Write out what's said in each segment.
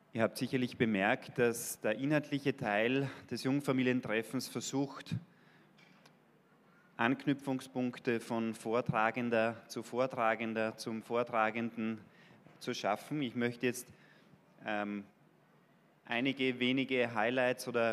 Ihr habt sicherlich bemerkt, dass der inhaltliche Teil des Jungfamilientreffens versucht, Anknüpfungspunkte von Vortragender zu Vortragender zum Vortragenden zu schaffen. Ich möchte jetzt einige wenige Highlights oder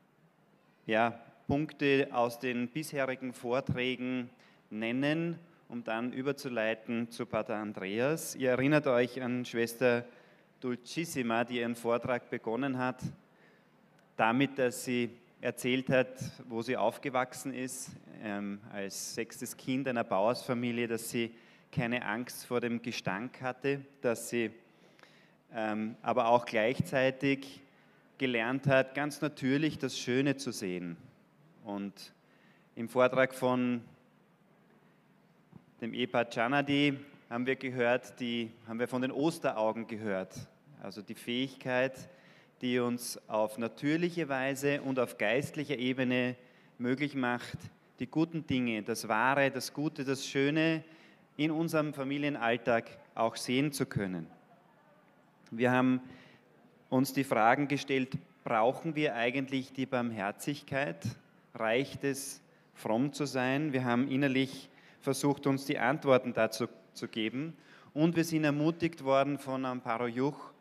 Punkte aus den bisherigen Vorträgen nennen, um dann überzuleiten zu Pater Andreas. Ihr erinnert euch an Schwester Dulcissima, die ihren Vortrag begonnen hat, damit, dass sie erzählt hat, wo sie aufgewachsen ist, als 6. Kind einer Bauersfamilie, dass sie keine Angst vor dem Gestank hatte, dass sie aber auch gleichzeitig gelernt hat, ganz natürlich das Schöne zu sehen. Und im Vortrag von dem Ehepaar Giannadi haben wir von den Osteraugen gehört, also die Fähigkeit, die uns auf natürliche Weise und auf geistlicher Ebene möglich macht, die guten Dinge, das Wahre, das Gute, das Schöne in unserem Familienalltag auch sehen zu können. Wir haben uns die Fragen gestellt, brauchen wir eigentlich die Barmherzigkeit? Reicht es, fromm zu sein? Wir haben innerlich versucht, uns die Antworten dazu zu geben. Und wir sind ermutigt worden von Amparo Juch,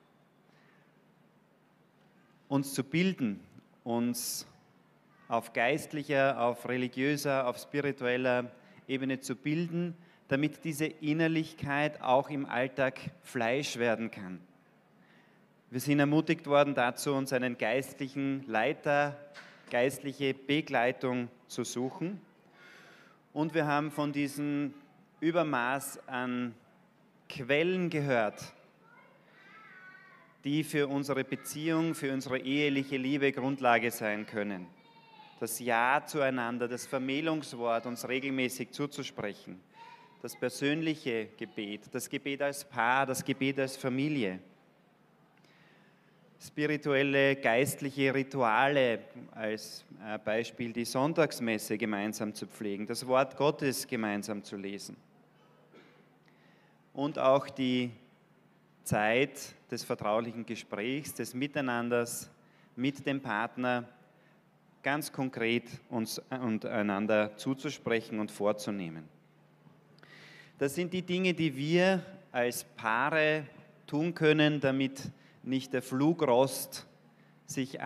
uns zu bilden, uns auf geistlicher, auf religiöser, auf spiritueller Ebene zu bilden, damit diese Innerlichkeit auch im Alltag Fleisch werden kann. Wir sind ermutigt worden dazu, uns einen geistlichen Leiter, geistliche Begleitung zu suchen. Und wir haben von diesem Übermaß an Quellen gehört, die für unsere Beziehung, für unsere eheliche Liebe Grundlage sein können. Das Ja zueinander, das Vermählungswort uns regelmäßig zuzusprechen, das persönliche Gebet, das Gebet als Paar, das Gebet als Familie, spirituelle, geistliche Rituale, als Beispiel die Sonntagsmesse gemeinsam zu pflegen, das Wort Gottes gemeinsam zu lesen und auch die Zeit des vertraulichen Gesprächs, des Miteinanders mit dem Partner ganz konkret uns und einander zuzusprechen und vorzunehmen. Das sind die Dinge, die wir als Paare tun können, damit nicht der Flugrost sich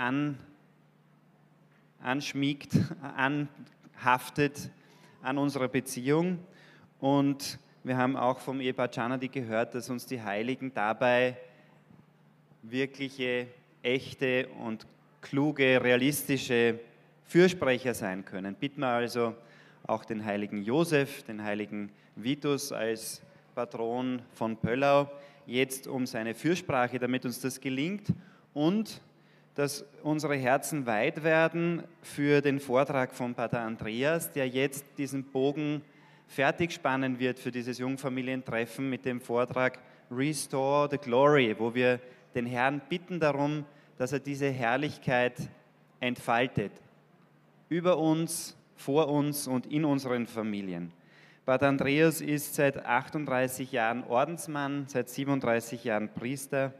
anschmiegt, anhaftet an unserer Beziehung. Und wir haben auch vom Ehepaar Giannadi gehört, dass uns die Heiligen dabei wirkliche, echte und kluge, realistische Fürsprecher sein können. Bitten wir also auch den heiligen Josef, den heiligen Vitus als Patron von Pöllau, jetzt um seine Fürsprache, damit uns das gelingt und dass unsere Herzen weit werden für den Vortrag von Pater Andreas, der jetzt diesen Bogen fertig spannen wird für dieses Jungfamilientreffen mit dem Vortrag Restore the Glory, wo wir den Herrn bitten darum, dass er diese Herrlichkeit entfaltet, über uns, vor uns und in unseren Familien. Pater Andreas ist seit 38 Jahren Ordensmann, seit 37 Jahren Priester.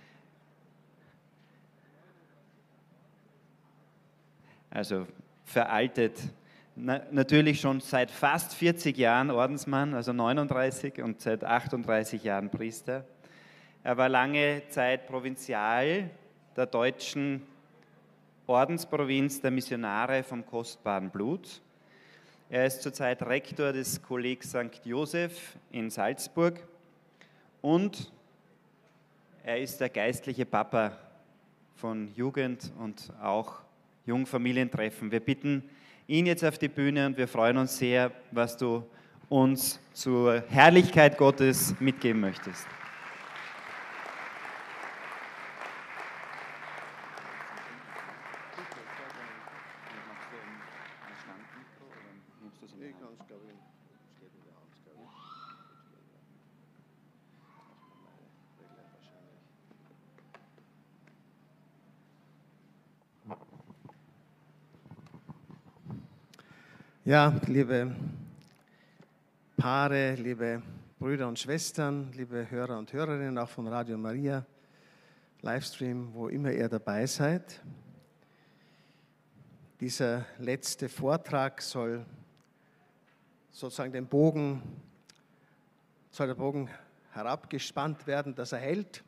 Also veraltet, natürlich schon seit fast 40 Jahren Ordensmann, also 39 und seit 38 Jahren Priester. Er war lange Zeit Provinzial der deutschen Ordensprovinz der Missionare vom kostbaren Blut. Er ist zurzeit Rektor des Kollegs St. Joseph in Salzburg und er ist der geistliche Papa von Jugend und auch Jungfamilientreffen. Wir bitten ihn jetzt auf die Bühne und wir freuen uns sehr, was du uns zur Herrlichkeit Gottes mitgeben möchtest. Ja, liebe Paare, liebe Brüder und Schwestern, liebe Hörer und Hörerinnen auch von Radio Maria, Livestream, wo immer ihr dabei seid. Dieser letzte Vortrag soll sozusagen der Bogen herabgespannt werden, dass er hält.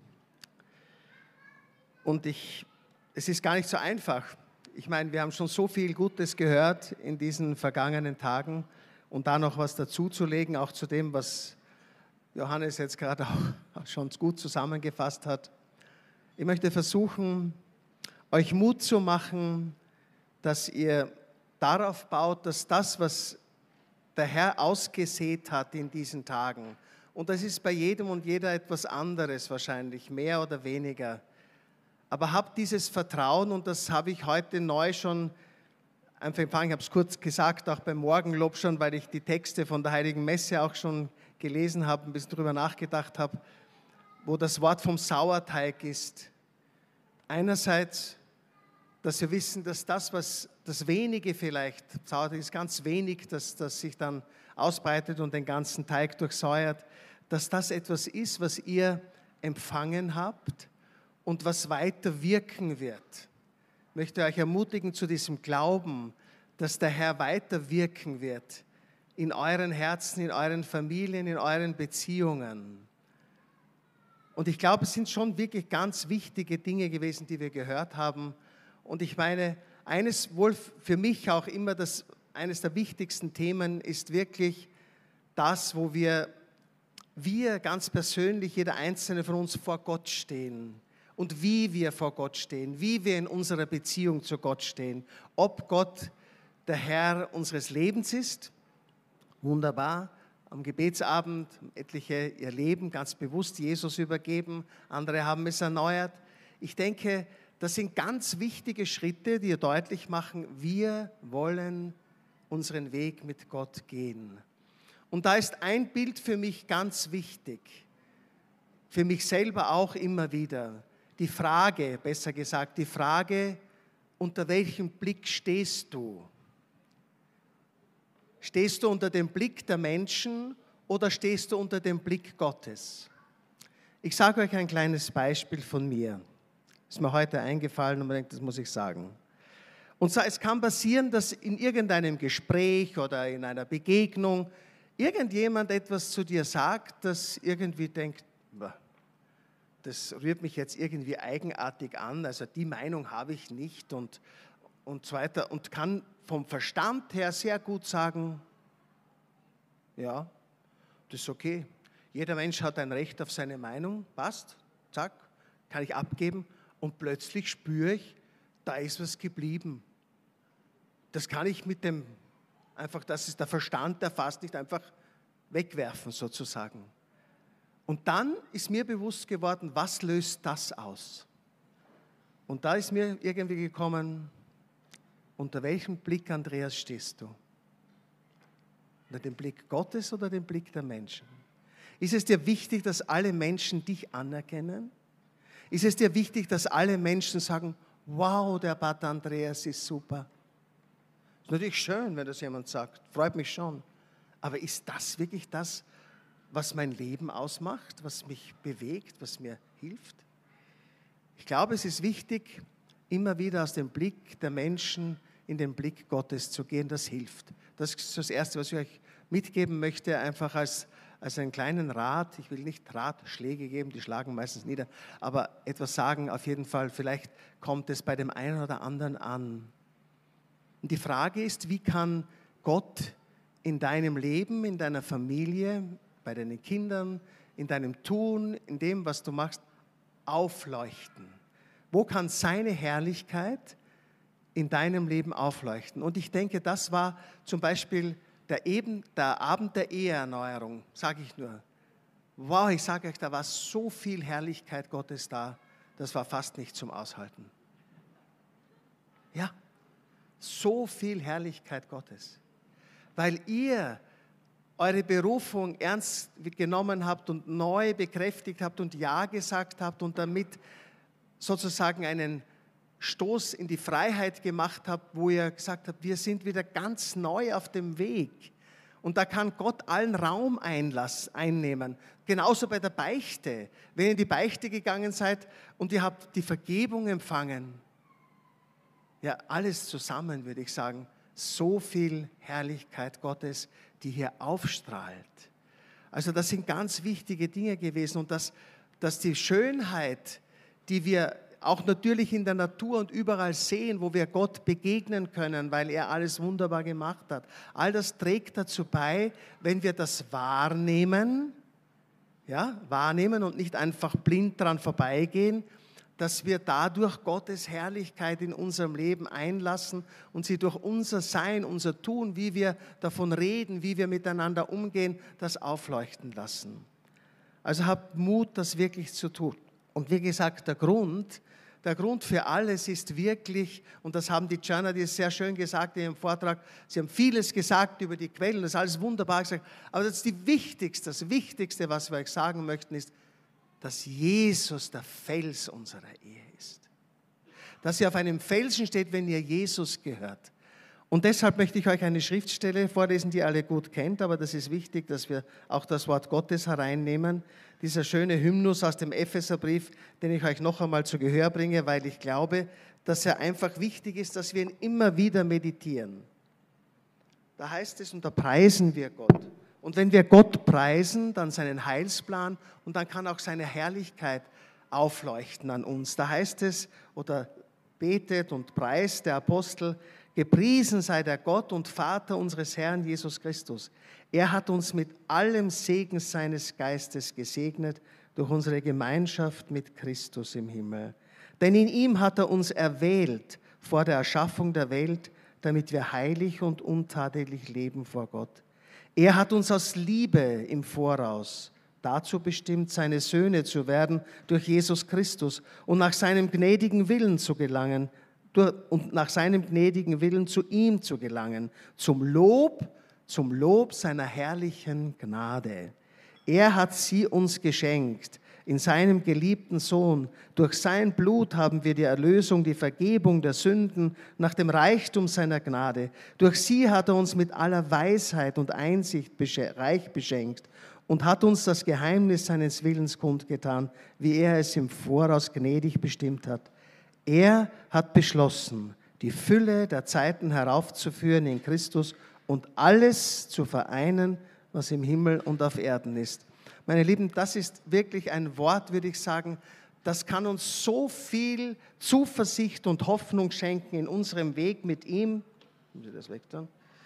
Und es ist gar nicht so einfach. Ich meine, wir haben schon so viel Gutes gehört in diesen vergangenen Tagen und da noch was dazuzulegen, auch zu dem, was Johannes jetzt gerade auch schon gut zusammengefasst hat. Ich möchte versuchen, euch Mut zu machen, dass ihr darauf baut, dass das, was der Herr ausgesät hat in diesen Tagen, und das ist bei jedem und jeder etwas anderes wahrscheinlich, mehr oder weniger, aber habt dieses Vertrauen, und das habe ich heute neu schon einfach empfangen, ich habe es kurz gesagt, auch beim Morgenlob schon, weil ich die Texte von der Heiligen Messe auch schon gelesen habe, ein bisschen drüber nachgedacht habe, wo das Wort vom Sauerteig ist. Einerseits, dass wir wissen, dass das Wenige vielleicht, Sauerteig ist ganz wenig, dass das sich dann ausbreitet und den ganzen Teig durchsäuert, dass das etwas ist, was ihr empfangen habt und was weiter wirken wird. Ich möchte euch ermutigen zu diesem Glauben, dass der Herr weiter wirken wird in euren Herzen, in euren Familien, in euren Beziehungen. Und ich glaube, es sind schon wirklich ganz wichtige Dinge gewesen, die wir gehört haben. Und ich meine, eines wohl für mich auch immer, eines der wichtigsten Themen ist wirklich das, wo wir ganz persönlich, jeder Einzelne von uns vor Gott stehen. Und wie wir vor Gott stehen, wie wir in unserer Beziehung zu Gott stehen. Ob Gott der Herr unseres Lebens ist, wunderbar. Am Gebetsabend etliche ihr Leben ganz bewusst Jesus übergeben, andere haben es erneuert. Ich denke, das sind ganz wichtige Schritte, die deutlich machen, wir wollen unseren Weg mit Gott gehen. Und da ist ein Bild für mich ganz wichtig, für mich selber auch immer wieder. Die Frage, besser gesagt, unter welchem Blick stehst du? Stehst du unter dem Blick der Menschen oder stehst du unter dem Blick Gottes? Ich sage euch ein kleines Beispiel von mir. Ist mir heute eingefallen und man denkt, das muss ich sagen. Und zwar, es kann passieren, dass in irgendeinem Gespräch oder in einer Begegnung irgendjemand etwas zu dir sagt, das irgendwie denkt, das rührt mich jetzt irgendwie eigenartig an, also die Meinung habe ich nicht und so weiter und kann vom Verstand her sehr gut sagen, ja, das ist okay. Jeder Mensch hat ein Recht auf seine Meinung, passt, zack, kann ich abgeben und plötzlich spüre ich, da ist was geblieben. Das kann ich das ist der Verstand, der fasst nicht einfach wegwerfen sozusagen. Und dann ist mir bewusst geworden, was löst das aus? Und da ist mir irgendwie gekommen, unter welchem Blick, Andreas, stehst du? Unter dem Blick Gottes oder dem Blick der Menschen? Ist es dir wichtig, dass alle Menschen dich anerkennen? Ist es dir wichtig, dass alle Menschen sagen, wow, der Pater Andreas ist super? Ist natürlich schön, wenn das jemand sagt, freut mich schon. Aber ist das wirklich das, was mein Leben ausmacht, was mich bewegt, was mir hilft? Ich glaube, es ist wichtig, immer wieder aus dem Blick der Menschen in den Blick Gottes zu gehen. Das hilft. Das ist das Erste, was ich euch mitgeben möchte, einfach als einen kleinen Rat. Ich will nicht Ratschläge geben, die schlagen meistens nieder, aber etwas sagen auf jeden Fall. Vielleicht kommt es bei dem einen oder anderen an. Und die Frage ist, wie kann Gott in deinem Leben, in deiner Familie, bei deinen Kindern, in deinem Tun, in dem, was du machst, aufleuchten? Wo kann seine Herrlichkeit in deinem Leben aufleuchten? Und ich denke, das war zum Beispiel der Abend der Eheerneuerung, sage ich nur. Wow, ich sage euch, da war so viel Herrlichkeit Gottes da, das war fast nicht zum Aushalten. Ja, so viel Herrlichkeit Gottes. Weil ihr eure Berufung ernst genommen habt und neu bekräftigt habt und Ja gesagt habt und damit sozusagen einen Stoß in die Freiheit gemacht habt, wo ihr gesagt habt, wir sind wieder ganz neu auf dem Weg. Und da kann Gott allen Raum einnehmen. Genauso bei der Beichte. Wenn ihr in die Beichte gegangen seid und ihr habt die Vergebung empfangen, ja, alles zusammen, würde ich sagen, so viel Herrlichkeit Gottes, die hier aufstrahlt. Also das sind ganz wichtige Dinge gewesen und dass die Schönheit, die wir auch natürlich in der Natur und überall sehen, wo wir Gott begegnen können, weil er alles wunderbar gemacht hat. All das trägt dazu bei, wenn wir das wahrnehmen, ja, wahrnehmen und nicht einfach blind dran vorbeigehen, dass wir dadurch Gottes Herrlichkeit in unserem Leben einlassen und sie durch unser Sein, unser Tun, wie wir davon reden, wie wir miteinander umgehen, das aufleuchten lassen. Also habt Mut, das wirklich zu tun. Und wie gesagt, der Grund für alles ist wirklich, und das haben die Janadis sehr schön gesagt in ihrem Vortrag, sie haben vieles gesagt über die Quellen, das ist alles wunderbar gesagt, aber das Wichtigste, was wir euch sagen möchten, ist, dass Jesus der Fels unserer Ehe ist. Dass ihr auf einem Felsen steht, wenn ihr Jesus gehört. Und deshalb möchte ich euch eine Schriftstelle vorlesen, die ihr alle gut kennt, aber das ist wichtig, dass wir auch das Wort Gottes hereinnehmen. Dieser schöne Hymnus aus dem Epheserbrief, den ich euch noch einmal zu Gehör bringe, weil ich glaube, dass er einfach wichtig ist, dass wir ihn immer wieder meditieren. Da heißt es, und da preisen wir Gott. Und wenn wir Gott preisen, dann seinen Heilsplan und dann kann auch seine Herrlichkeit aufleuchten an uns. Da heißt es, oder betet und preist der Apostel, gepriesen sei der Gott und Vater unseres Herrn Jesus Christus. Er hat uns mit allem Segen seines Geistes gesegnet durch unsere Gemeinschaft mit Christus im Himmel. Denn in ihm hat er uns erwählt vor der Erschaffung der Welt, damit wir heilig und untadelig leben vor Gott. Er hat uns aus Liebe im Voraus dazu bestimmt, seine Söhne zu werden durch Jesus Christus und nach seinem gnädigen Willen zu gelangen, und nach seinem gnädigen Willen zu ihm zu gelangen, zum Lob seiner herrlichen Gnade. Er hat sie uns geschenkt, in seinem geliebten Sohn. Durch sein Blut haben wir die Erlösung, die Vergebung der Sünden nach dem Reichtum seiner Gnade. Durch sie hat er uns mit aller Weisheit und Einsicht reich beschenkt und hat uns das Geheimnis seines Willens kundgetan, wie er es im Voraus gnädig bestimmt hat. Er hat beschlossen, die Fülle der Zeiten heraufzuführen in Christus und alles zu vereinen, was im Himmel und auf Erden ist. Meine Lieben, das ist wirklich ein Wort, würde ich sagen, das kann uns so viel Zuversicht und Hoffnung schenken in unserem Weg mit ihm. Muss ich das weg tun?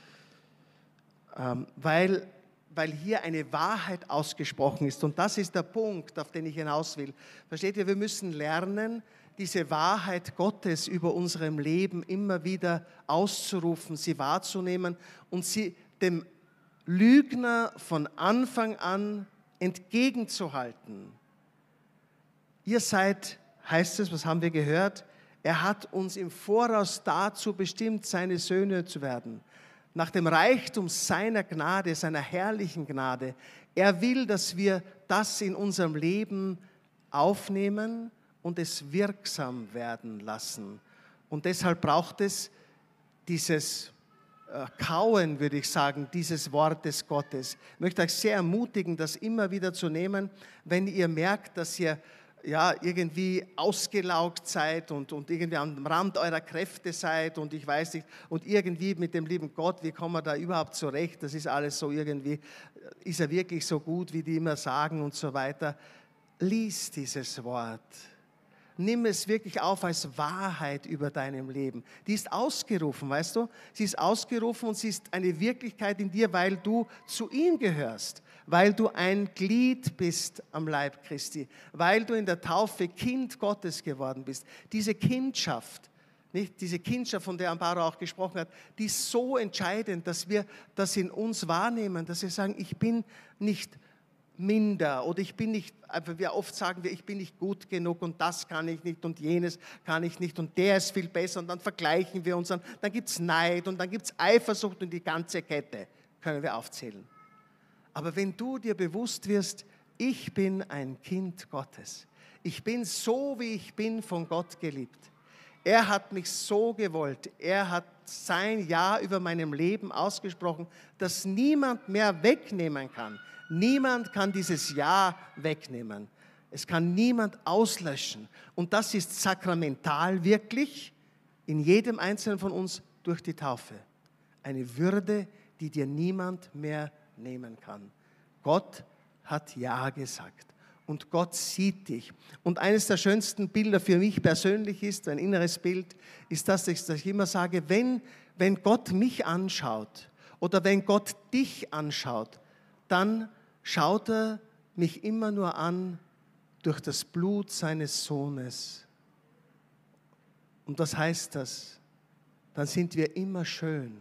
Weil hier eine Wahrheit ausgesprochen ist. Und das ist der Punkt, auf den ich hinaus will. Versteht ihr, wir müssen lernen, diese Wahrheit Gottes über unserem Leben immer wieder auszurufen, sie wahrzunehmen und sie dem Lügner von Anfang an entgegenzuhalten. Ihr seid, heißt es, was haben wir gehört? Er hat uns im Voraus dazu bestimmt, seine Söhne zu werden. Nach dem Reichtum seiner Gnade, seiner herrlichen Gnade. Er will, dass wir das in unserem Leben aufnehmen und es wirksam werden lassen. Und deshalb braucht es dieses Kauen, würde ich sagen, dieses Wortes Gottes. Ich möchte euch sehr ermutigen, das immer wieder zu nehmen, wenn ihr merkt, dass ihr ja, irgendwie ausgelaugt seid und irgendwie am Rand eurer Kräfte seid und ich weiß nicht, und irgendwie mit dem lieben Gott, wie kommen wir da überhaupt zurecht? Das ist alles so irgendwie, ist er wirklich so gut, wie die immer sagen und so weiter. Lies dieses Wort. Nimm es wirklich auf als Wahrheit über deinem Leben. Die ist ausgerufen, weißt du? Sie ist ausgerufen und sie ist eine Wirklichkeit in dir, weil du zu ihm gehörst, weil du ein Glied bist am Leib Christi, weil du in der Taufe Kind Gottes geworden bist. Diese Kindschaft, nicht? Diese Kindschaft, von der Amparo auch gesprochen hat, die ist so entscheidend, dass wir das in uns wahrnehmen, dass wir sagen, ich bin nicht minder oder ich bin nicht, oft sagen wir, ich bin nicht gut genug und das kann ich nicht und jenes kann ich nicht und der ist viel besser und dann vergleichen wir uns, dann gibt es Neid und dann gibt es Eifersucht und die ganze Kette können wir aufzählen. Aber wenn du dir bewusst wirst, ich bin ein Kind Gottes, ich bin so, wie ich bin, von Gott geliebt, Er hat mich so gewollt. Er hat sein Ja über meinem Leben ausgesprochen, das niemand mehr wegnehmen kann. Niemand kann dieses Ja wegnehmen. Es kann niemand auslöschen. Und das ist sakramental wirklich in jedem Einzelnen von uns durch die Taufe. Eine Würde, die dir niemand mehr nehmen kann. Gott hat Ja gesagt. Und Gott sieht dich. Und eines der schönsten Bilder für mich persönlich ist, ein inneres Bild, ist das, dass ich immer sage, wenn Gott mich anschaut oder wenn Gott dich anschaut, dann schaut er mich immer nur an durch das Blut seines Sohnes. Und was heißt das? Dann sind wir immer schön.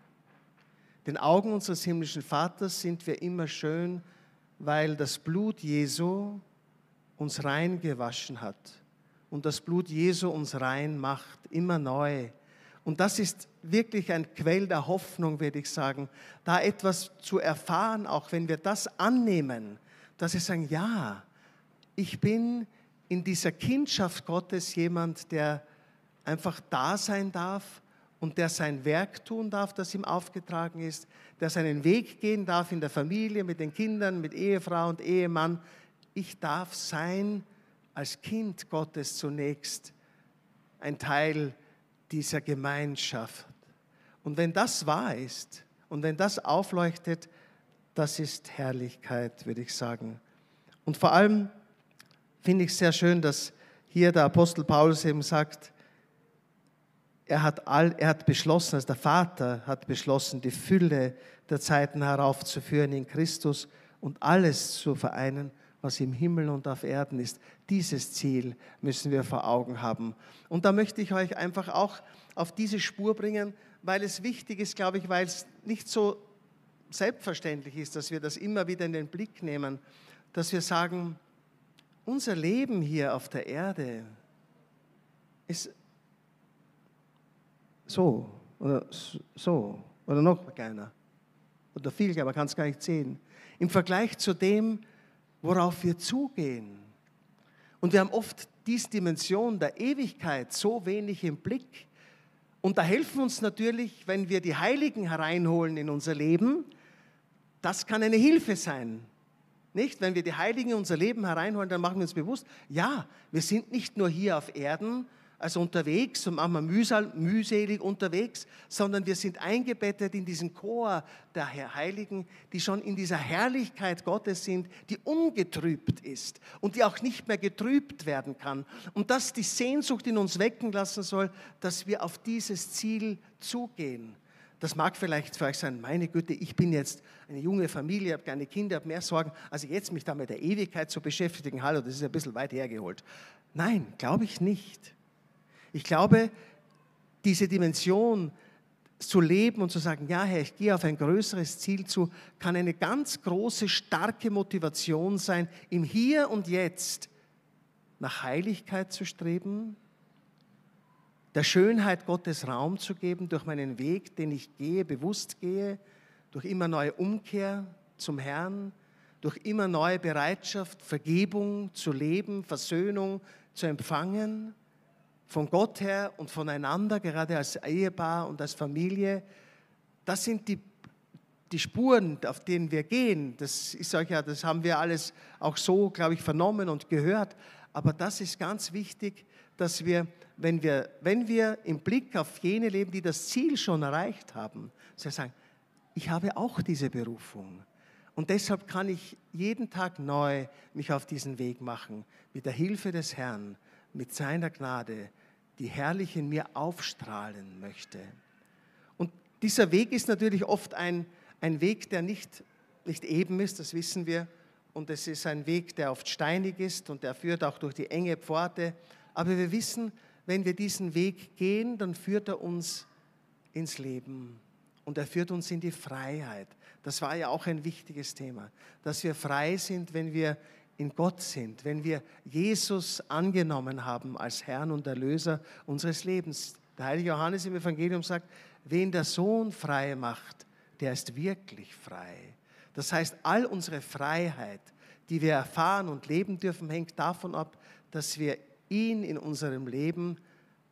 Den Augen unseres himmlischen Vaters sind wir immer schön, weil das Blut Jesu uns rein gewaschen hat und das Blut Jesu uns rein macht, immer neu. Und das ist wirklich ein Quell der Hoffnung, würde ich sagen, da etwas zu erfahren, auch wenn wir das annehmen, dass wir sagen, ja, ich bin in dieser Kindschaft Gottes jemand, der einfach da sein darf und der sein Werk tun darf, das ihm aufgetragen ist, der seinen Weg gehen darf in der Familie, mit den Kindern, mit Ehefrau und Ehemann. Ich darf sein als Kind Gottes zunächst ein Teil dieser Gemeinschaft. Und wenn das wahr ist und wenn das aufleuchtet, das ist Herrlichkeit, würde ich sagen. Und vor allem finde ich sehr schön, dass hier der Apostel Paulus eben sagt, er hat beschlossen, also der Vater hat beschlossen, die Fülle der Zeiten heraufzuführen in Christus und alles zu vereinen, was im Himmel und auf Erden ist. Dieses Ziel müssen wir vor Augen haben. Und da möchte ich euch einfach auch auf diese Spur bringen, weil es wichtig ist, glaube ich, weil es nicht so selbstverständlich ist, dass wir das immer wieder in den Blick nehmen, dass wir sagen, unser Leben hier auf der Erde ist so oder noch kleiner oder viel kleiner, man kann es gar nicht sehen, im Vergleich zu dem, worauf wir zugehen. Und wir haben oft diese Dimension der Ewigkeit so wenig im Blick. Und da helfen uns natürlich, wenn wir die Heiligen hereinholen in unser Leben, das kann eine Hilfe sein. Nicht? Wenn wir die Heiligen in unser Leben hereinholen, dann machen wir uns bewusst, ja, wir sind nicht nur hier auf Erden, also unterwegs und manchmal mühselig unterwegs, sondern wir sind eingebettet in diesen Chor der Heiligen, die schon in dieser Herrlichkeit Gottes sind, die ungetrübt ist und die auch nicht mehr getrübt werden kann. Und das die Sehnsucht in uns wecken lassen soll, dass wir auf dieses Ziel zugehen. Das mag vielleicht für euch sein, meine Güte, ich bin jetzt eine junge Familie, habe keine Kinder, habe mehr Sorgen, also jetzt mich da mit der Ewigkeit zu beschäftigen, hallo, das ist ein bisschen weit hergeholt. Nein, glaube ich nicht. Ich glaube, diese Dimension zu leben und zu sagen, ja Herr, ich gehe auf ein größeres Ziel zu, kann eine ganz große, starke Motivation sein, im Hier und Jetzt nach Heiligkeit zu streben, der Schönheit Gottes Raum zu geben durch meinen Weg, den ich gehe, bewusst gehe, durch immer neue Umkehr zum Herrn, durch immer neue Bereitschaft, Vergebung zu leben, Versöhnung zu empfangen, von Gott her und voneinander, gerade als Ehepaar und als Familie. Das sind die Spuren, auf denen wir gehen. Das ist euch ja, das haben wir alles auch so, glaube ich, vernommen und gehört. Aber das ist ganz wichtig, dass wir, wenn wir im Blick auf jene leben, die das Ziel schon erreicht haben, dass wir sagen, ich habe auch diese Berufung. Und deshalb kann ich jeden Tag neu mich auf diesen Weg machen, mit der Hilfe des Herrn, mit seiner Gnade, die herrlich in mir aufstrahlen möchte. Und dieser Weg ist natürlich oft ein Weg, der nicht eben ist, das wissen wir. Und es ist ein Weg, der oft steinig ist und der führt auch durch die enge Pforte. Aber wir wissen, wenn wir diesen Weg gehen, dann führt er uns ins Leben und er führt uns in die Freiheit. Das war ja auch ein wichtiges Thema, dass wir frei sind, wenn wir in Gott sind, wenn wir Jesus angenommen haben als Herrn und Erlöser unseres Lebens. Der heilige Johannes im Evangelium sagt, wen der Sohn frei macht, der ist wirklich frei. Das heißt, all unsere Freiheit, die wir erfahren und leben dürfen, hängt davon ab, dass wir ihn in unserem Leben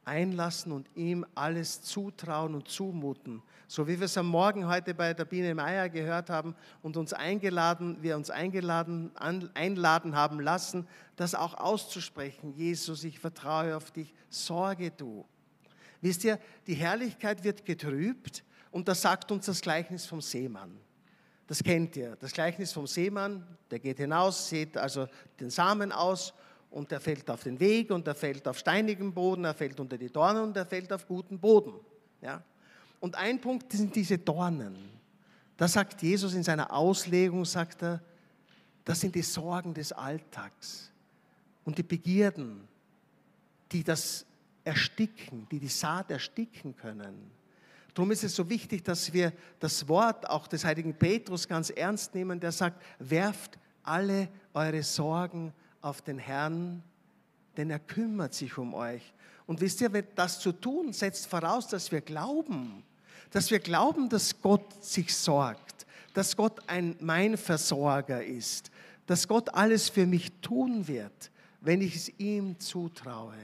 einlassen und ihm alles zutrauen und zumuten. So wie wir es am Morgen heute bei der Biene Meier gehört haben und wir uns einladen haben lassen, das auch auszusprechen. Jesus, ich vertraue auf dich, sorge du. Wisst ihr, die Herrlichkeit wird getrübt und das sagt uns das Gleichnis vom Seemann. Das kennt ihr, das Gleichnis vom Seemann, der geht hinaus, sät also den Samen aus und er fällt auf den Weg und er fällt auf steinigem Boden, er fällt unter die Dornen und er fällt auf guten Boden. Ja? Und ein Punkt sind diese Dornen. Da sagt Jesus in seiner Auslegung, sagt er, das sind die Sorgen des Alltags und die Begierden, die das ersticken, die Saat ersticken können. Darum ist es so wichtig, dass wir das Wort auch des heiligen Petrus ganz ernst nehmen, der sagt, werft alle eure Sorgen auf den Herrn, denn er kümmert sich um euch. Und wisst ihr, das zu tun, setzt voraus, dass wir glauben, dass Gott sich sorgt, dass Gott mein Versorger ist, dass Gott alles für mich tun wird, wenn ich es ihm zutraue.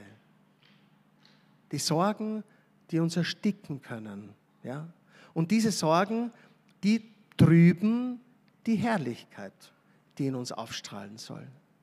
Die Sorgen, die uns ersticken können. Ja? Und diese Sorgen, die trüben die Herrlichkeit, die in uns aufstrahlen soll.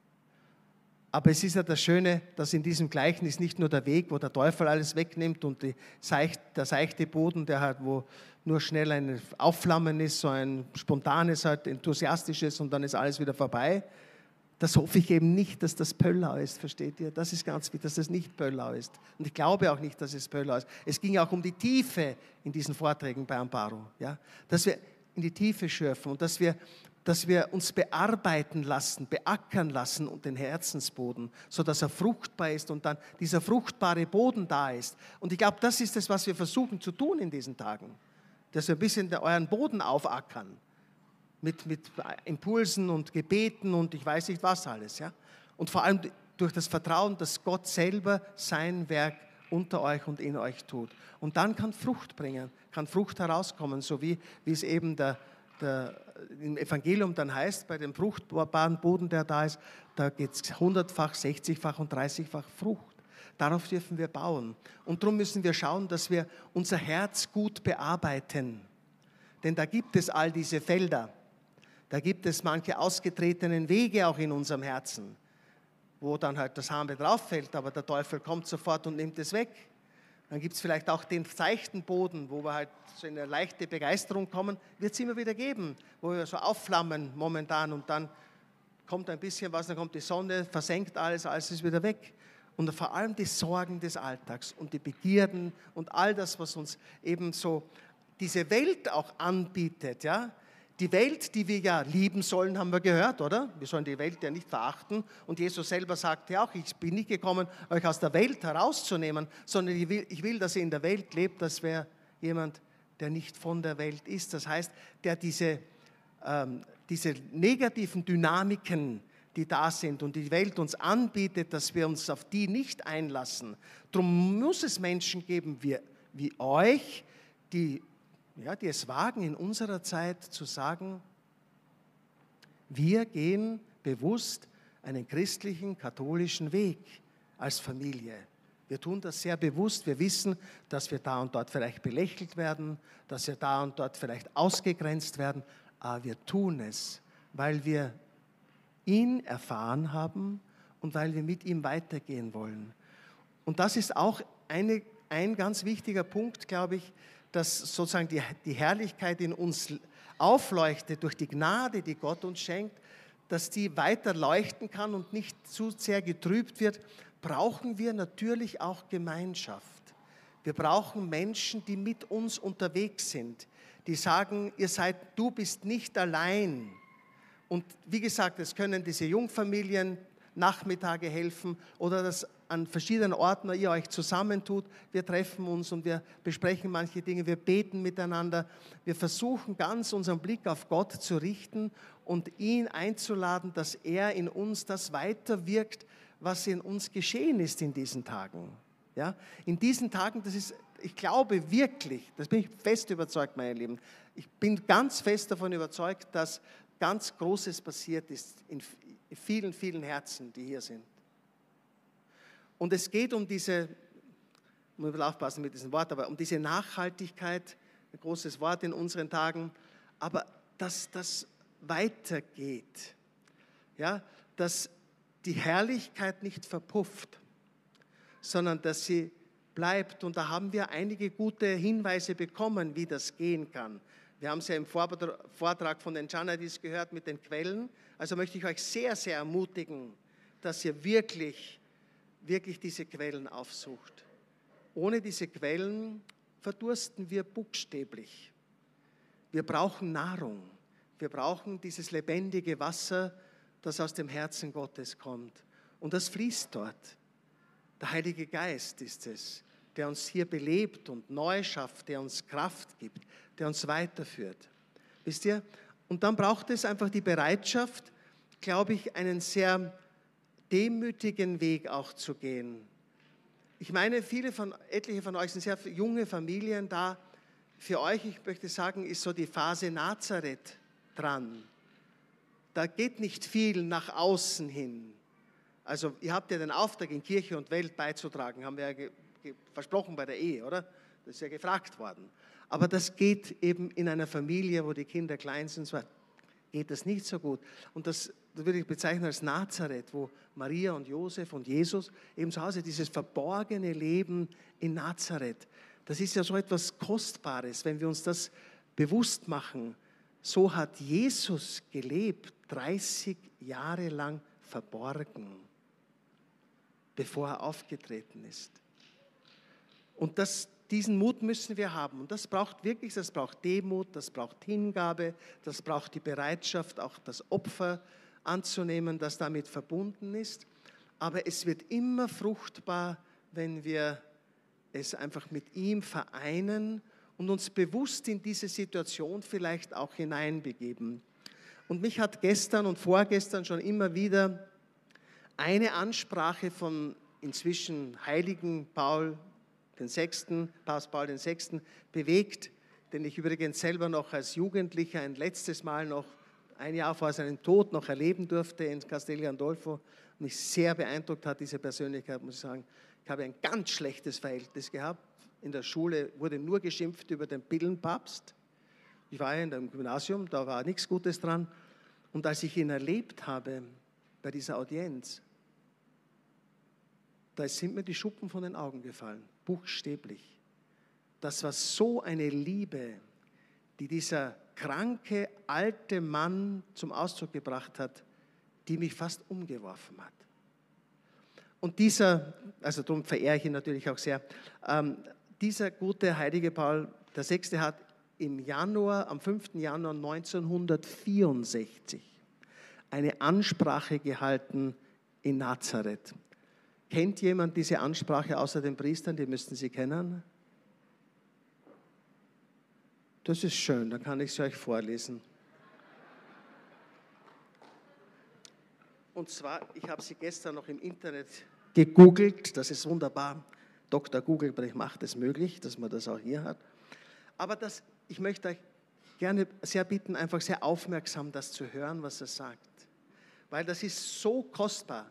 Aber es ist ja das Schöne, dass in diesem Gleichnis nicht nur der Weg, wo der Teufel alles wegnimmt und der seichte Boden, der halt, wo nur schnell ein Aufflammen ist, so ein spontanes, halt enthusiastisches und dann ist alles wieder vorbei. Das hoffe ich eben nicht, dass das Pöllau ist, versteht ihr? Das ist ganz wichtig, dass das nicht Pöllau ist. Und ich glaube auch nicht, dass es Pöllau ist. Es ging auch um die Tiefe in diesen Vorträgen bei Amparo. Ja? Dass wir in die Tiefe schürfen und dass wir uns bearbeiten lassen, beackern lassen und den Herzensboden, sodass er fruchtbar ist und dann dieser fruchtbare Boden da ist. Und ich glaube, das ist es, was wir versuchen zu tun in diesen Tagen. Dass wir ein bisschen euren Boden aufackern. Mit Impulsen und Gebeten und ich weiß nicht was alles. Ja? Und vor allem durch das Vertrauen, dass Gott selber sein Werk unter euch und in euch tut. Und dann kann Frucht bringen, kann Frucht herauskommen, so wie es eben im Evangelium dann heißt, bei dem fruchtbaren Boden, der da ist, da geht es 100-fach, 60-fach und 30-fach Frucht. Darauf dürfen wir bauen. Und darum müssen wir schauen, dass wir unser Herz gut bearbeiten. Denn da gibt es all diese Felder. Da gibt es manche ausgetretenen Wege auch in unserem Herzen, wo dann halt das Same drauf fällt, aber der Teufel kommt sofort und nimmt es weg. Dann gibt es vielleicht auch den seichten Boden, wo wir halt so in eine leichte Begeisterung kommen, wird es immer wieder geben, wo wir so aufflammen momentan und dann kommt ein bisschen was, dann kommt die Sonne, versenkt alles ist wieder weg. Und vor allem die Sorgen des Alltags und die Begierden und all das, was uns eben so diese Welt auch anbietet, ja. Die Welt, die wir ja lieben sollen, haben wir gehört, oder? Wir sollen die Welt ja nicht verachten. Und Jesus selber sagte ja auch, ich bin nicht gekommen, euch aus der Welt herauszunehmen, sondern ich will, dass ihr in der Welt lebt, das wäre jemand, der nicht von der Welt ist. Das heißt, der diese negativen Dynamiken, die da sind und die Welt uns anbietet, dass wir uns auf die nicht einlassen. Darum muss es Menschen geben wie euch, die es wagen, in unserer Zeit zu sagen, wir gehen bewusst einen christlichen, katholischen Weg als Familie. Wir tun das sehr bewusst. Wir wissen, dass wir da und dort vielleicht belächelt werden, dass wir da und dort vielleicht ausgegrenzt werden, aber wir tun es, weil wir ihn erfahren haben und weil wir mit ihm weitergehen wollen. Und das ist auch ein ganz wichtiger Punkt, glaube ich, dass sozusagen die Herrlichkeit in uns aufleuchtet durch die Gnade, die Gott uns schenkt, dass die weiter leuchten kann und nicht zu sehr getrübt wird, brauchen wir natürlich auch Gemeinschaft. Wir brauchen Menschen, die mit uns unterwegs sind, die sagen, du bist nicht allein. Und wie gesagt, es können diese Jungfamilien Nachmittage helfen oder dass an verschiedenen Orten ihr euch zusammentut. Wir treffen uns und wir besprechen manche Dinge, wir beten miteinander. Wir versuchen ganz unseren Blick auf Gott zu richten und ihn einzuladen, dass er in uns das weiterwirkt, was in uns geschehen ist in diesen Tagen. Ja? In diesen Tagen, ich glaube wirklich, das bin ich fest überzeugt, meine Lieben, ich bin ganz fest davon überzeugt, dass ganz Großes passiert ist in vielen, vielen Herzen, die hier sind. Und es geht um diese muss man aufpassen mit diesem Wort, aber um diese Nachhaltigkeit, ein großes Wort in unseren Tagen, aber dass das weitergeht, ja, dass die Herrlichkeit nicht verpufft, sondern dass sie bleibt. Und da haben wir einige gute Hinweise bekommen, wie das gehen kann. Wir haben es ja im Vortrag von den Janadis gehört mit den Quellen. Also möchte ich euch sehr, sehr ermutigen, dass ihr wirklich diese Quellen aufsucht. Ohne diese Quellen verdursten wir buchstäblich. Wir brauchen Nahrung. Wir brauchen dieses lebendige Wasser, das aus dem Herzen Gottes kommt. Und das fließt dort. Der Heilige Geist ist es, der uns hier belebt und neu schafft, der uns Kraft gibt, der uns weiterführt. Wisst ihr? Und dann braucht es einfach die Bereitschaft, glaube ich, einen sehr demütigen Weg auch zu gehen. Ich meine, etliche von euch sind sehr junge Familien da. Für euch, ich möchte sagen, ist so die Phase Nazareth dran. Da geht nicht viel nach außen hin. Also ihr habt ja den Auftrag, in Kirche und Welt beizutragen, haben wir ja versprochen bei der Ehe, oder? Das ist ja gefragt worden. Aber das geht eben in einer Familie, wo die Kinder klein sind, so geht das nicht so gut. Und das würde ich bezeichnen als Nazareth, wo Maria und Josef und Jesus eben zu Hause, dieses verborgene Leben in Nazareth, das ist ja so etwas Kostbares, wenn wir uns das bewusst machen. So hat Jesus gelebt, 30 Jahre lang verborgen, bevor er aufgetreten ist. Und diesen Mut müssen wir haben. Und das braucht Demut, das braucht Hingabe, das braucht die Bereitschaft, auch das Opfer anzunehmen, das damit verbunden ist. Aber es wird immer fruchtbar, wenn wir es einfach mit ihm vereinen und uns bewusst in diese Situation vielleicht auch hineinbegeben. Und mich hat gestern und vorgestern schon immer wieder eine Ansprache von inzwischen Heiligen Paul VI., Papst Paul VI. Bewegt, den ich übrigens selber noch als Jugendlicher ein letztes Mal noch, ein Jahr vor seinem Tod, noch erleben durfte in Castel Gandolfo. Und mich sehr beeindruckt hat, diese Persönlichkeit, muss ich sagen. Ich habe ein ganz schlechtes Verhältnis gehabt. In der Schule wurde nur geschimpft über den Pillenpapst. Ich war ja in einem Gymnasium, da war nichts Gutes dran. Und als ich ihn erlebt habe bei dieser Audienz, da sind mir die Schuppen von den Augen gefallen, buchstäblich. Das war so eine Liebe, die dieser kranke, alte Mann zum Ausdruck gebracht hat, die mich fast umgeworfen hat. Und also darum verehre ich ihn natürlich auch sehr, dieser gute heilige Paul VI. Hat am 5. Januar 1964 eine Ansprache gehalten in Nazareth. Kennt jemand diese Ansprache außer den Priestern? Die müssten Sie kennen. Das ist schön, dann kann ich sie euch vorlesen. Und zwar, ich habe sie gestern noch im Internet gegoogelt, das ist wunderbar. Dr. Google macht es möglich, dass man das auch hier hat. Aber ich möchte euch gerne sehr bitten, einfach sehr aufmerksam das zu hören, was er sagt. Weil das ist so kostbar.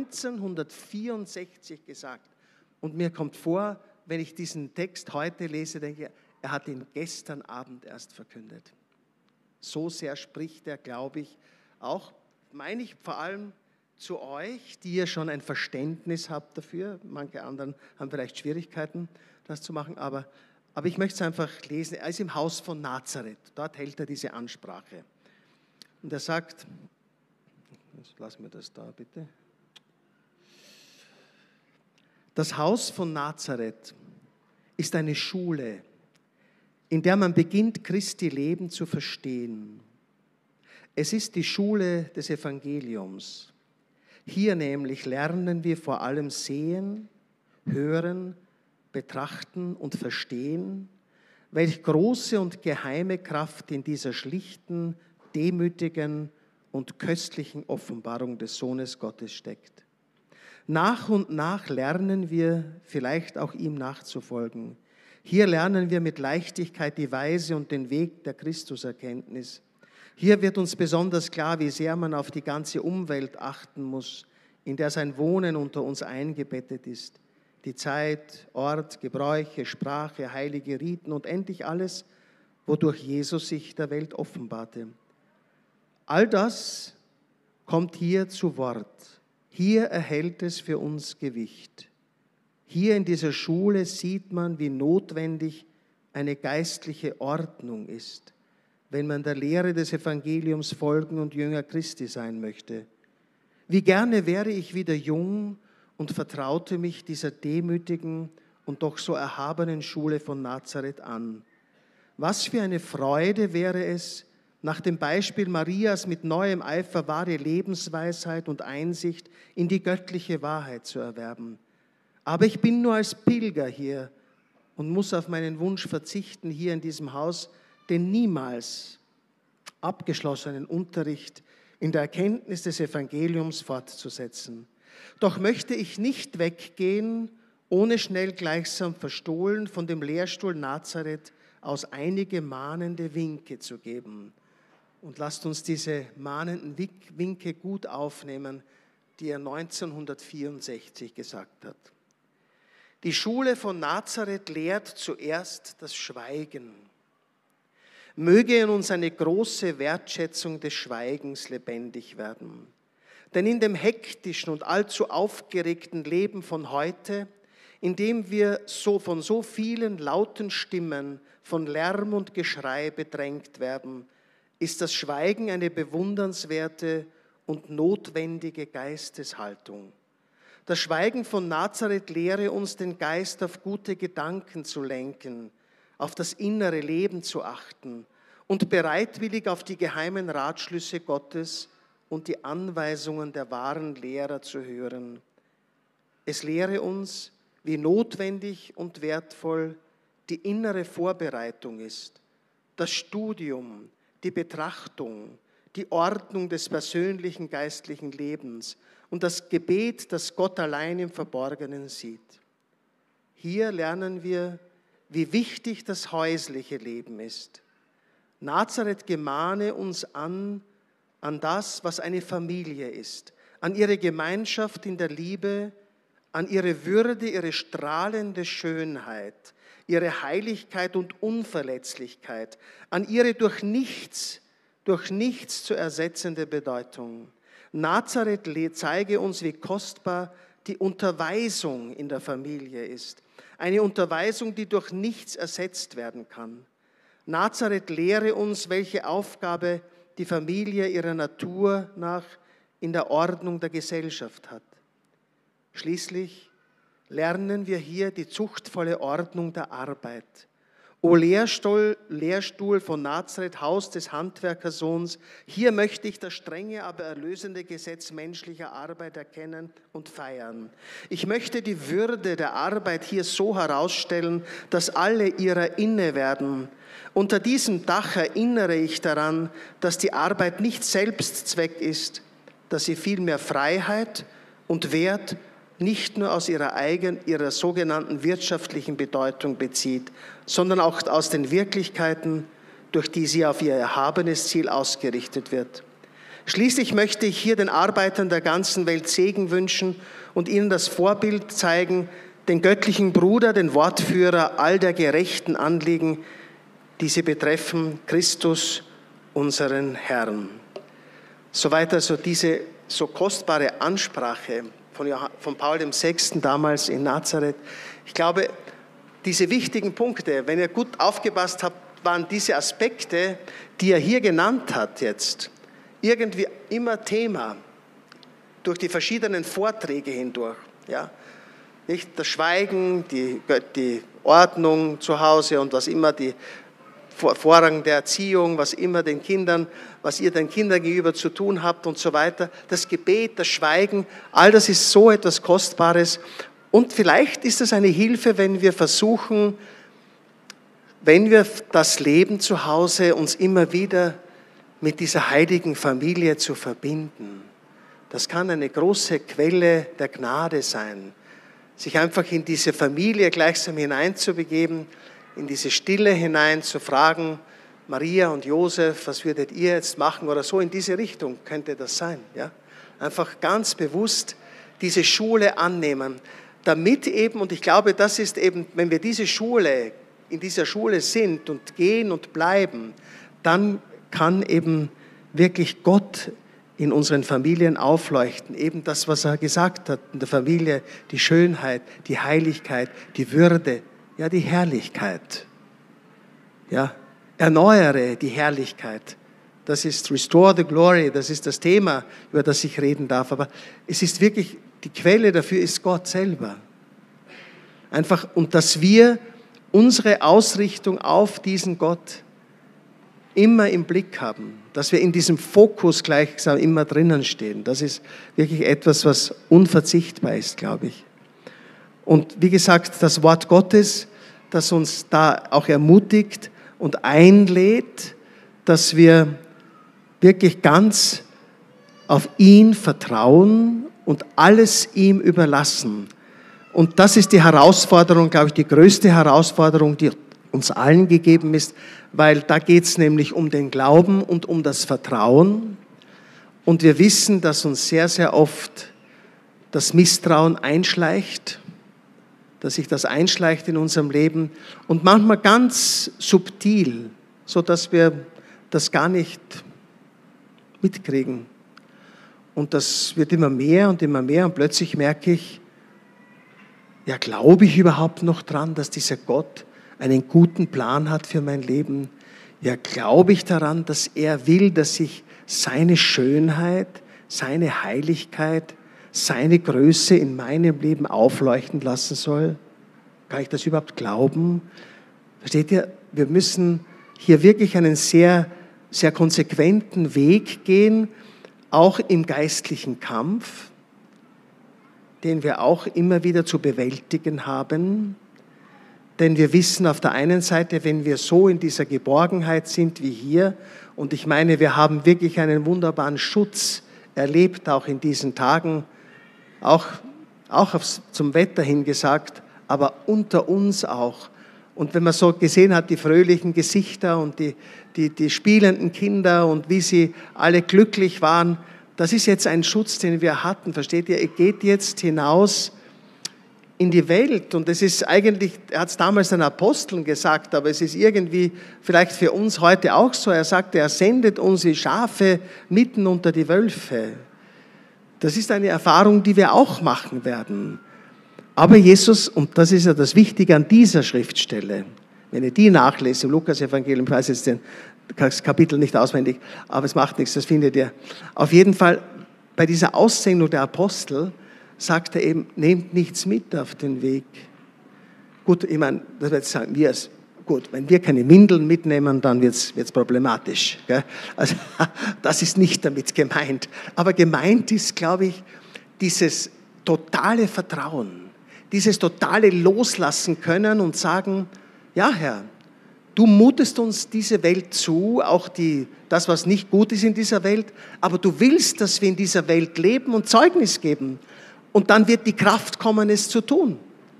1964 gesagt. Und mir kommt vor, wenn ich diesen Text heute lese, denke ich, er hat ihn gestern Abend erst verkündet. So sehr spricht er, glaube ich, auch, meine ich vor allem zu euch, die ihr schon ein Verständnis habt dafür. Manche anderen haben vielleicht Schwierigkeiten, das zu machen, aber ich möchte es einfach lesen. Er ist im Haus von Nazareth, dort hält er diese Ansprache. Und er sagt, lass mir das da bitte. Das Haus von Nazareth ist eine Schule, in der man beginnt, Christi Leben zu verstehen. Es ist die Schule des Evangeliums. Hier nämlich lernen wir vor allem sehen, hören, betrachten und verstehen, welch große und geheime Kraft in dieser schlichten, demütigen und köstlichen Offenbarung des Sohnes Gottes steckt. Nach und nach lernen wir vielleicht auch ihm nachzufolgen. Hier lernen wir mit Leichtigkeit die Weise und den Weg der Christuserkenntnis. Hier wird uns besonders klar, wie sehr man auf die ganze Umwelt achten muss, in der sein Wohnen unter uns eingebettet ist. die Zeit, Ort, Gebräuche, Sprache, heilige Riten und endlich alles, wodurch Jesus sich der Welt offenbarte. All das kommt hier zu Wort. Hier erhält es für uns Gewicht. Hier in dieser Schule sieht man, wie notwendig eine geistliche Ordnung ist, wenn man der Lehre des Evangeliums folgen und Jünger Christi sein möchte. Wie gerne wäre ich wieder jung und vertraute mich dieser demütigen und doch so erhabenen Schule von Nazareth an. Was für eine Freude wäre es, nach dem Beispiel Marias mit neuem Eifer wahre Lebensweisheit und Einsicht in die göttliche Wahrheit zu erwerben. Aber ich bin nur als Pilger hier und muss auf meinen Wunsch verzichten, hier in diesem Haus den niemals abgeschlossenen Unterricht in der Erkenntnis des Evangeliums fortzusetzen. Doch möchte ich nicht weggehen, ohne schnell gleichsam verstohlen von dem Lehrstuhl Nazareth aus einige mahnende Winke zu geben. Und lasst uns diese mahnenden Winke gut aufnehmen, die er 1964 gesagt hat. Die Schule von Nazareth lehrt zuerst das Schweigen. Möge in uns eine große Wertschätzung des Schweigens lebendig werden. Denn in dem hektischen und allzu aufgeregten Leben von heute, in dem wir von so vielen lauten Stimmen, von Lärm und Geschrei bedrängt werden, ist das Schweigen eine bewundernswerte und notwendige Geisteshaltung. Das Schweigen von Nazareth lehre uns, den Geist auf gute Gedanken zu lenken, auf das innere Leben zu achten und bereitwillig auf die geheimen Ratschlüsse Gottes und die Anweisungen der wahren Lehrer zu hören. Es lehre uns, wie notwendig und wertvoll die innere Vorbereitung ist, das Studium, die Betrachtung, die Ordnung des persönlichen geistlichen Lebens und das Gebet, das Gott allein im Verborgenen sieht. Hier lernen wir, wie wichtig das häusliche Leben ist. Nazareth gemahne uns an das, was eine Familie ist, an ihre Gemeinschaft in der Liebe, an ihre Würde, ihre strahlende Schönheit, ihre Heiligkeit und Unverletzlichkeit, an ihre durch nichts zu ersetzende Bedeutung. Nazareth zeige uns, wie kostbar die Unterweisung in der Familie ist. Eine Unterweisung, die durch nichts ersetzt werden kann. Nazareth lehre uns, welche Aufgabe die Familie ihrer Natur nach in der Ordnung der Gesellschaft hat. Schließlich lernen wir hier die zuchtvolle Ordnung der Arbeit. O Lehrstuhl von Nazareth, Haus des Handwerkersohns, hier möchte ich das strenge, aber erlösende Gesetz menschlicher Arbeit erkennen und feiern. Ich möchte die Würde der Arbeit hier so herausstellen, dass alle ihrer inne werden. Unter diesem Dach erinnere ich daran, dass die Arbeit nicht Selbstzweck ist, dass sie vielmehr Freiheit und Wert nicht nur aus ihrer sogenannten wirtschaftlichen Bedeutung bezieht, sondern auch aus den Wirklichkeiten, durch die sie auf ihr erhabenes Ziel ausgerichtet wird. Schließlich möchte ich hier den Arbeitern der ganzen Welt Segen wünschen und ihnen das Vorbild zeigen, den göttlichen Bruder, den Wortführer all der gerechten Anliegen, die sie betreffen, Christus, unseren Herrn. Soweit also diese so kostbare Ansprache von Paul VI. Damals in Nazareth. Ich glaube, diese wichtigen Punkte, wenn ihr gut aufgepasst habt, waren diese Aspekte, die er hier genannt hat jetzt, irgendwie immer Thema durch die verschiedenen Vorträge hindurch. Ja? Nicht das Schweigen, die Ordnung zu Hause und was immer die Vorrang der Erziehung, was ihr den Kindern gegenüber zu tun habt und so weiter. Das Gebet, das Schweigen, all das ist so etwas Kostbares. Und vielleicht ist es eine Hilfe, wenn wir versuchen, wenn wir das Leben zu Hause uns immer wieder mit dieser heiligen Familie zu verbinden. Das kann eine große Quelle der Gnade sein, sich einfach in diese Familie gleichsam hineinzubegeben, in diese Stille hinein zu fragen, Maria und Josef, was würdet ihr jetzt machen oder so, in diese Richtung könnte das sein. Ja? Einfach ganz bewusst diese Schule annehmen. damit eben, und ich glaube, das ist eben, wenn wir in dieser Schule sind und gehen und bleiben, dann kann eben wirklich Gott in unseren Familien aufleuchten. Eben das, was er gesagt hat, in der Familie, die Schönheit, die Heiligkeit, die Würde, ja, die Herrlichkeit. Ja, erneuere die Herrlichkeit. Das ist Restore the Glory, das ist das Thema, über das ich reden darf. Aber es ist wirklich, die Quelle dafür ist Gott selber. Einfach, und dass wir unsere Ausrichtung auf diesen Gott immer im Blick haben, dass wir in diesem Fokus gleichsam immer drinnen stehen. Das ist wirklich etwas, was unverzichtbar ist, glaube ich. Und wie gesagt, das Wort Gottes, das uns da auch ermutigt und einlädt, dass wir wirklich ganz auf ihn vertrauen und alles ihm überlassen. Und das ist die Herausforderung, glaube ich, die größte Herausforderung, die uns allen gegeben ist, weil da geht es nämlich um den Glauben und um das Vertrauen. Und wir wissen, dass uns sehr, sehr oft das Misstrauen einschleicht, dass sich das einschleicht in unserem Leben und manchmal ganz subtil, sodass wir das gar nicht mitkriegen. Und das wird immer mehr und plötzlich merke ich, ja, glaube ich überhaupt noch dran, dass dieser Gott einen guten Plan hat für mein Leben? Ja, glaube ich daran, dass er will, dass ich seine Schönheit, seine Heiligkeit, seine Größe in meinem Leben aufleuchten lassen soll? Kann ich das überhaupt glauben? Versteht ihr? Wir müssen hier wirklich einen sehr, sehr konsequenten Weg gehen, auch im geistlichen Kampf, den wir auch immer wieder zu bewältigen haben. Denn wir wissen auf der einen Seite, wenn wir so in dieser Geborgenheit sind wie hier, und ich meine, wir haben wirklich einen wunderbaren Schutz erlebt, auch in diesen Tagen, auch zum Wetter hin gesagt, aber unter uns auch. Und wenn man so gesehen hat, die fröhlichen Gesichter und die spielenden Kinder und wie sie alle glücklich waren, das ist jetzt ein Schutz, den wir hatten. Versteht ihr? Er geht jetzt hinaus in die Welt. Und es ist eigentlich, er hat es damals den Aposteln gesagt, aber es ist irgendwie vielleicht für uns heute auch so. Er sagte, er sendet uns wie Schafe mitten unter die Wölfe. Das ist eine Erfahrung, die wir auch machen werden. Aber Jesus, und das ist ja das Wichtige an dieser Schriftstelle, wenn ihr die nachlest im Lukas-Evangelium, ich weiß jetzt das Kapitel nicht auswendig, aber es macht nichts, das findet ihr. Auf jeden Fall, bei dieser Aussendung der Apostel sagt er eben, nehmt nichts mit auf den Weg. Gut, ich meine, das wird sagen, gut, wenn wir keine Windeln mitnehmen, dann wird es problematisch. Gell? Also, das ist nicht damit gemeint. Aber gemeint ist, glaube ich, dieses totale Vertrauen, dieses totale Loslassen können und sagen, ja Herr, du mutest uns diese Welt zu, auch das, was nicht gut ist in dieser Welt, aber du willst, dass wir in dieser Welt leben und Zeugnis geben. Und dann wird die Kraft kommen, es zu tun.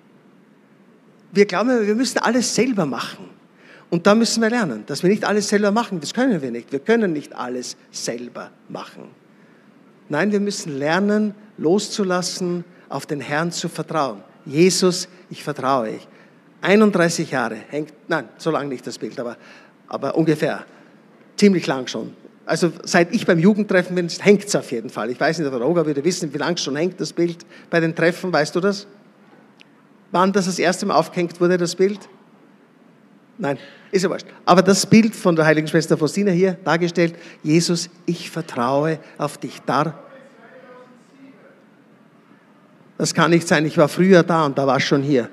Wir glauben, wir müssen alles selber machen. Und da müssen wir lernen, dass wir nicht alles selber machen. Das können wir nicht. Wir können nicht alles selber machen. Nein, wir müssen lernen, loszulassen, auf den Herrn zu vertrauen. Jesus, ich vertraue euch. 31 Jahre nein, so lange nicht das Bild, aber ungefähr, ziemlich lang schon. Also seit ich beim Jugendtreffen bin, hängt es auf jeden Fall. Ich weiß nicht, ob der Roger würde wissen, wie lange schon hängt das Bild bei den Treffen, weißt du das? Wann das erste Mal aufgehängt wurde, das Bild? Nein, ist ja wurscht. Aber das Bild von der heiligen Schwester Faustina hier dargestellt, Jesus, ich vertraue auf dich. Das kann nicht sein, ich war früher da und da war es schon hier.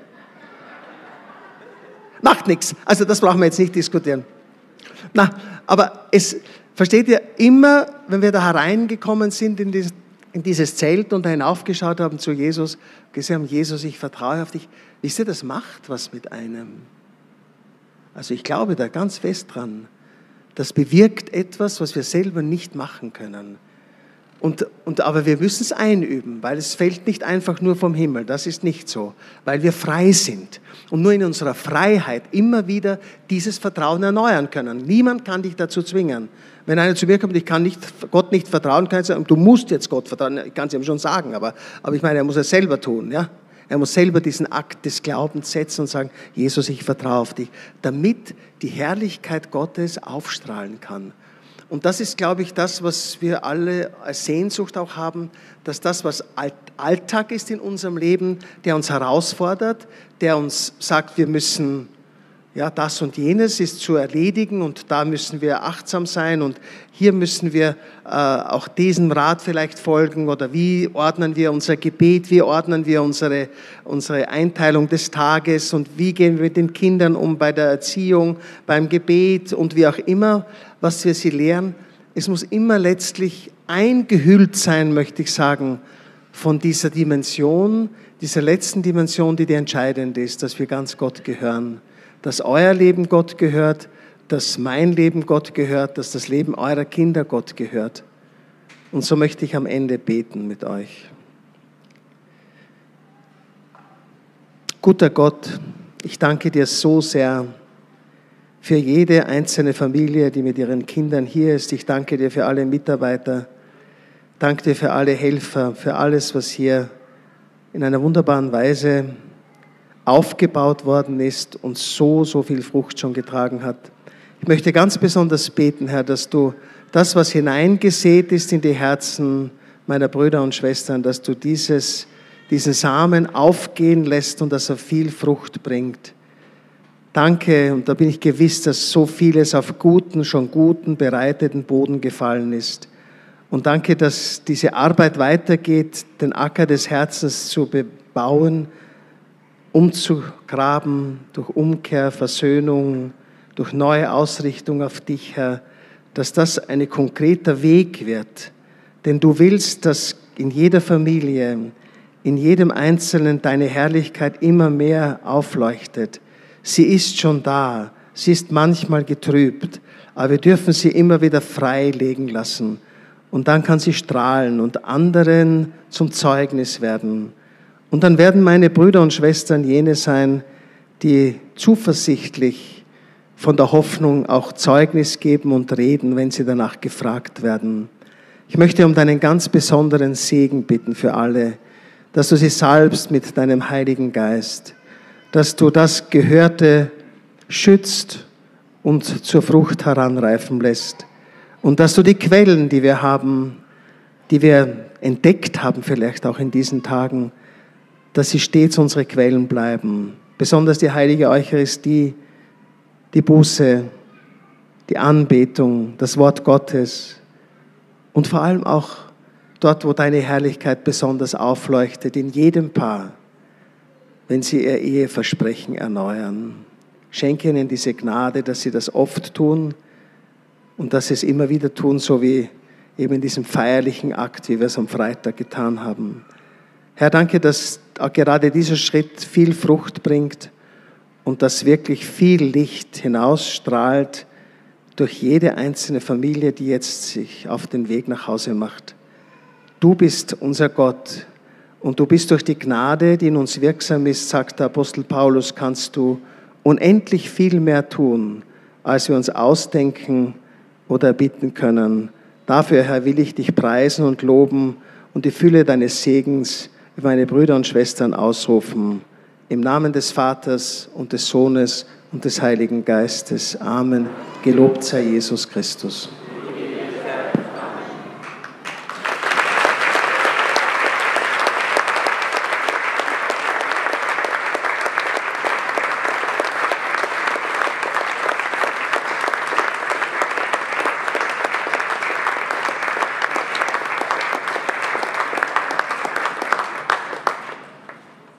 Macht nichts, also das brauchen wir jetzt nicht diskutieren. Na, aber versteht ihr, immer, wenn wir da hereingekommen sind in dieses Zelt und da hinaufgeschaut haben zu Jesus, gesagt haben, Jesus, ich vertraue auf dich. Wisst ihr, das macht was mit einem. Also ich glaube da ganz fest dran. Das bewirkt etwas, was wir selber nicht machen können. Aber wir müssen es einüben, weil es fällt nicht einfach nur vom Himmel. Das ist nicht so, weil wir frei sind und nur in unserer Freiheit immer wieder dieses Vertrauen erneuern können. Niemand kann dich dazu zwingen. Wenn einer zu mir kommt, ich kann Gott nicht vertrauen, kann ich sagen, du musst jetzt Gott vertrauen. Ich kann es ihm schon sagen, aber ich meine, er muss es selber tun. Ja? Er muss selber diesen Akt des Glaubens setzen und sagen, Jesus, ich vertraue auf dich, damit die Herrlichkeit Gottes aufstrahlen kann. Und das ist, glaube ich, das, was wir alle als Sehnsucht auch haben, dass das, was Alltag ist in unserem Leben, der uns herausfordert, der uns sagt, wir müssen, ja, das und jenes ist zu erledigen und da müssen wir achtsam sein und hier müssen wir auch diesem Rat vielleicht folgen oder wie ordnen wir unser Gebet, wie ordnen wir unsere Einteilung des Tages und wie gehen wir mit den Kindern um bei der Erziehung, beim Gebet und wie auch immer, was wir sie lehren. Es muss immer letztlich eingehüllt sein, möchte ich sagen, von dieser Dimension, dieser letzten Dimension, die entscheidend ist, dass wir ganz Gott gehören. Dass euer Leben Gott gehört, dass mein Leben Gott gehört, dass das Leben eurer Kinder Gott gehört. Und so möchte ich am Ende beten mit euch. Guter Gott, ich danke dir so sehr für jede einzelne Familie, die mit ihren Kindern hier ist. Ich danke dir für alle Mitarbeiter. Danke dir für alle Helfer, für alles, was hier in einer wunderbaren Weise aufgebaut worden ist und so viel Frucht schon getragen hat. Ich möchte ganz besonders beten, Herr, dass du das, was hineingesät ist in die Herzen meiner Brüder und Schwestern, dass du diesen Samen aufgehen lässt und dass er viel Frucht bringt. Danke, und da bin ich gewiss, dass so vieles auf schon guten, bereiteten Boden gefallen ist. Und danke, dass diese Arbeit weitergeht, den Acker des Herzens zu bebauen, umzugraben durch Umkehr, Versöhnung, durch neue Ausrichtung auf dich, Herr, dass das ein konkreter Weg wird. Denn du willst, dass in jeder Familie, in jedem Einzelnen deine Herrlichkeit immer mehr aufleuchtet. Sie ist schon da, sie ist manchmal getrübt, aber wir dürfen sie immer wieder freilegen lassen. Und dann kann sie strahlen und anderen zum Zeugnis werden. Und dann werden meine Brüder und Schwestern jene sein, die zuversichtlich von der Hoffnung auch Zeugnis geben und reden, wenn sie danach gefragt werden. Ich möchte um deinen ganz besonderen Segen bitten für alle, dass du sie salbst mit deinem Heiligen Geist, dass du das Gehörte schützt und zur Frucht heranreifen lässt und dass du die Quellen, die wir haben, die wir entdeckt haben vielleicht auch in diesen Tagen, dass sie stets unsere Quellen bleiben. Besonders die heilige Eucharistie, die Buße, die Anbetung, das Wort Gottes und vor allem auch dort, wo deine Herrlichkeit besonders aufleuchtet, in jedem Paar, wenn sie ihr Eheversprechen erneuern. Schenke ihnen diese Gnade, dass sie das oft tun und dass sie es immer wieder tun, so wie eben in diesem feierlichen Akt, wie wir es am Freitag getan haben. Herr, danke, dass auch gerade dieser Schritt viel Frucht bringt und dass wirklich viel Licht hinausstrahlt durch jede einzelne Familie, die jetzt sich auf den Weg nach Hause macht. Du bist unser Gott und du bist durch die Gnade, die in uns wirksam ist, sagt der Apostel Paulus, kannst du unendlich viel mehr tun, als wir uns ausdenken oder erbitten können. Dafür, Herr, will ich dich preisen und loben und die Fülle deines Segens über meine Brüder und Schwestern ausrufen. Im Namen des Vaters und des Sohnes und des Heiligen Geistes. Amen. Gelobt sei Jesus Christus.